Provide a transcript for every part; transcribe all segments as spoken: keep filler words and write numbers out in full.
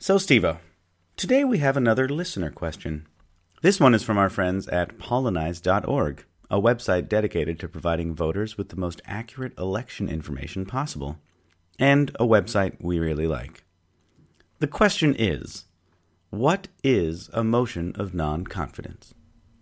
So, Steve-O, today we have another listener question. This one is from our friends at pollinize dot org, a website dedicated to providing voters with the most accurate election information possible, and a website we really like. The question is, what is a motion of non-confidence?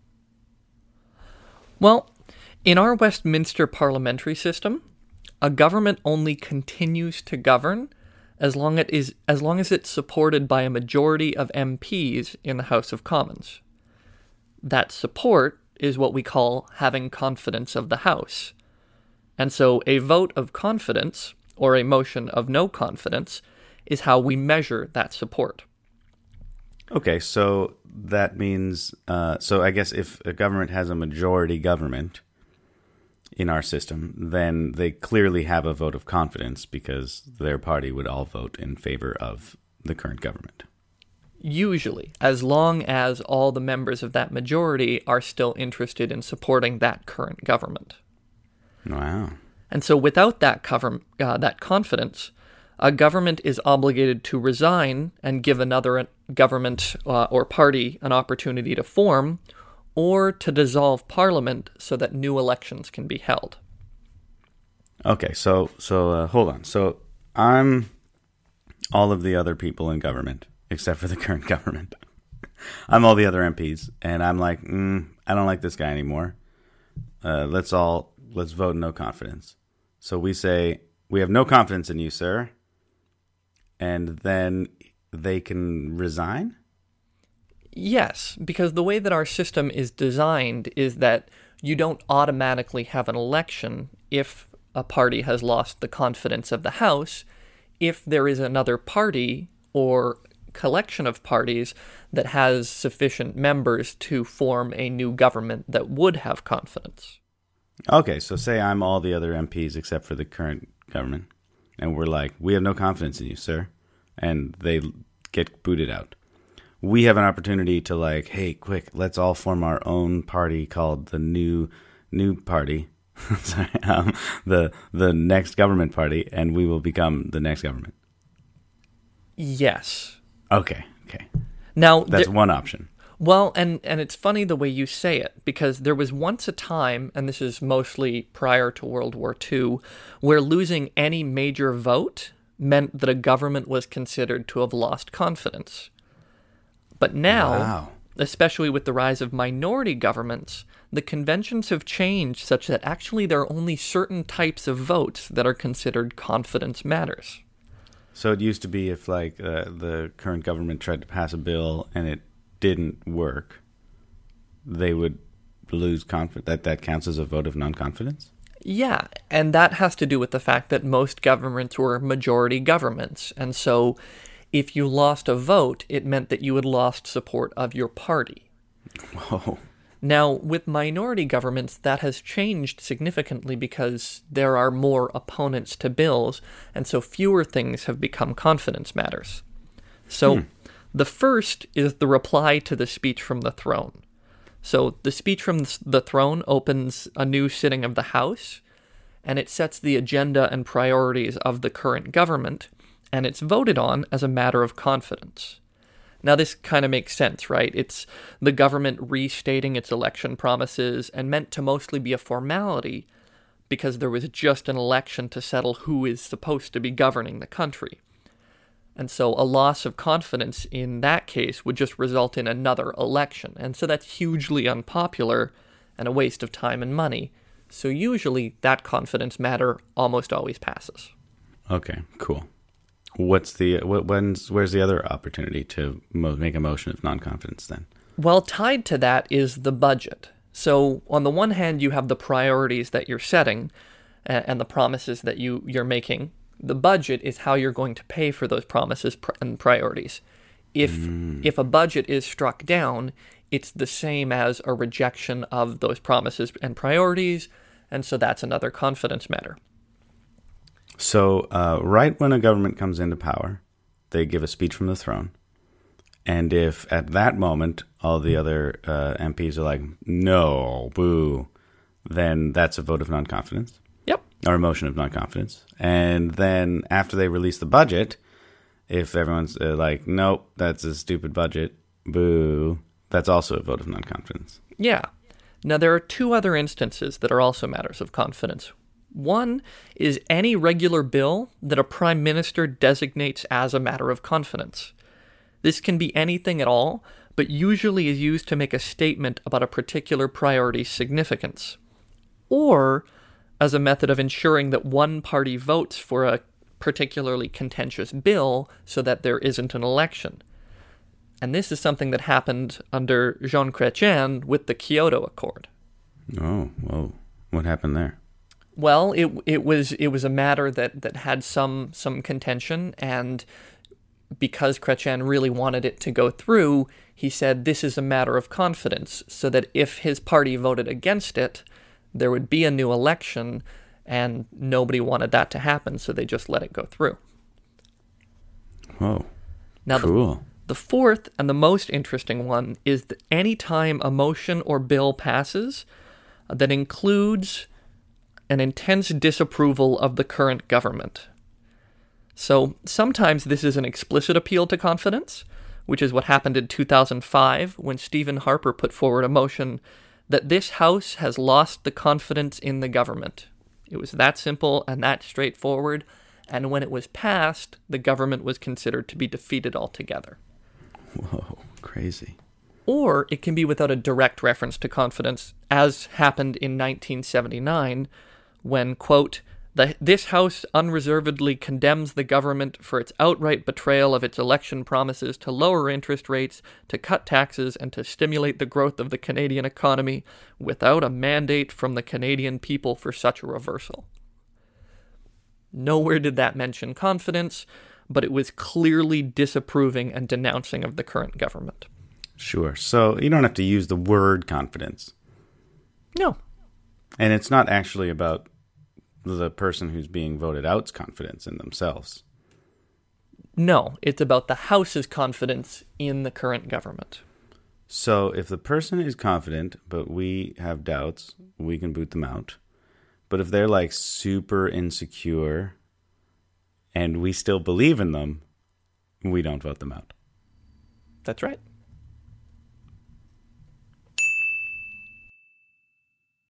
Well, in our Westminster parliamentary system, a government only continues to govern as long, it is, as long as it's supported by a majority of M Ps in the House of Commons. That support is what we call having confidence of the House. And so a vote of confidence, or a motion of no confidence, is how we measure that support. Okay, so that means, uh, so I guess if a government has a majority government in our system, then they clearly have a vote of confidence because their party would all vote in favor of the current government. Usually, as long as all the members of that majority are still interested in supporting that current government. Wow. And so without that cover, uh, that confidence, a government is obligated to resign and give another government uh, or party an opportunity to form, or to dissolve parliament so that new elections can be held. Okay, so so uh, hold on. So I'm all of the other people in government, except for the current government. I'm all the other M Ps, and I'm like, mm, I don't like this guy anymore. Uh, let's all, let's vote no confidence. So we say, we have no confidence in you, sir. And then they can resign? Yes, because the way that our system is designed is that you don't automatically have an election if a party has lost the confidence of the House, if there is another party or collection of parties that has sufficient members to form a new government that would have confidence. Okay, so say I'm all the other M Ps except for the current government, and we're like, we have no confidence in you, sir, and they get booted out. We have an opportunity to like, hey, quick, let's all form our own party called the New New Party, Sorry, um, the the next government party, and we will become the next government. Yes. Okay, okay. Now that's there, one option. Well, and, and it's funny the way you say it, because there was once a time, and this is mostly prior to World War Two, where losing any major vote meant that a government was considered to have lost confidence. But now, wow. especially with the rise of minority governments, the conventions have changed such that actually there are only certain types of votes that are considered confidence matters. So it used to be if like uh, the current government tried to pass a bill and it didn't work, they would lose confidence. That that counts as a vote of non-confidence? Yeah, and that has to do with the fact that most governments were majority governments, and so if you lost a vote, it meant that you had lost support of your party. Whoa. Now, with minority governments, that has changed significantly because there are more opponents to bills, and so fewer things have become confidence matters. So, hmm. the first is the reply to the speech from the throne. So, the speech from the throne opens a new sitting of the House, and it sets the agenda and priorities of the current government, and it's voted on as a matter of confidence. Now, this kind of makes sense, right? It's the government restating its election promises and meant to mostly be a formality because there was just an election to settle who is supposed to be governing the country. And so a loss of confidence in that case would just result in another election. And so that's hugely unpopular and a waste of time and money. So usually that confidence matter almost always passes. Okay, cool. What's the what, when's where's the other opportunity to mo- make a motion of non-confidence then? Well, tied to that is the budget. So on the one hand, you have the priorities that you're setting and, and the promises that you, you're making. The budget is how you're going to pay for those promises pr- and priorities. If mm. if a budget is struck down, it's the same as a rejection of those promises and priorities, and so that's another confidence matter. So uh, right when a government comes into power, they give a speech from the throne. And if at that moment all the other uh, M Ps are like, no, boo, then that's a vote of non-confidence. Yep. Or a motion of non-confidence. And then after they release the budget, if everyone's uh, like, nope, that's a stupid budget, boo, that's also a vote of non-confidence. Yeah. Now, there are two other instances that are also matters of confidence. One is any regular bill that a prime minister designates as a matter of confidence. This can be anything at all, but usually is used to make a statement about a particular priority's significance, or as a method of ensuring that one party votes for a particularly contentious bill so that there isn't an election. And this is something that happened under Jean Chrétien with the Kyoto Accord. Oh, whoa. What happened there? Well, it it was it was a matter that, that had some some contention, and because Chrétien really wanted it to go through, he said this is a matter of confidence, so that if his party voted against it, there would be a new election, and nobody wanted that to happen, so they just let it go through. Whoa. Now, cool. The, the fourth and the most interesting one is that any time a motion or bill passes that includes an intense disapproval of the current government. So sometimes this is an explicit appeal to confidence, which is what happened in two thousand five when Stephen Harper put forward a motion that this House has lost the confidence in the government. It was that simple and that straightforward, and when it was passed, the government was considered to be defeated altogether. Whoa, crazy. Or it can be without a direct reference to confidence, as happened in nineteen seventy-nine, when, quote, the, this House unreservedly condemns the government for its outright betrayal of its election promises to lower interest rates, to cut taxes, and to stimulate the growth of the Canadian economy without a mandate from the Canadian people for such a reversal. Nowhere did that mention confidence, but it was clearly disapproving and denouncing of the current government. Sure. So you don't have to use the word confidence. No. And it's not actually about the person who's being voted out's confidence in themselves. No, it's about the House's confidence in the current government. So if the person is confident, but we have doubts, we can boot them out. But if they're like super insecure and we still believe in them, we don't vote them out. That's right.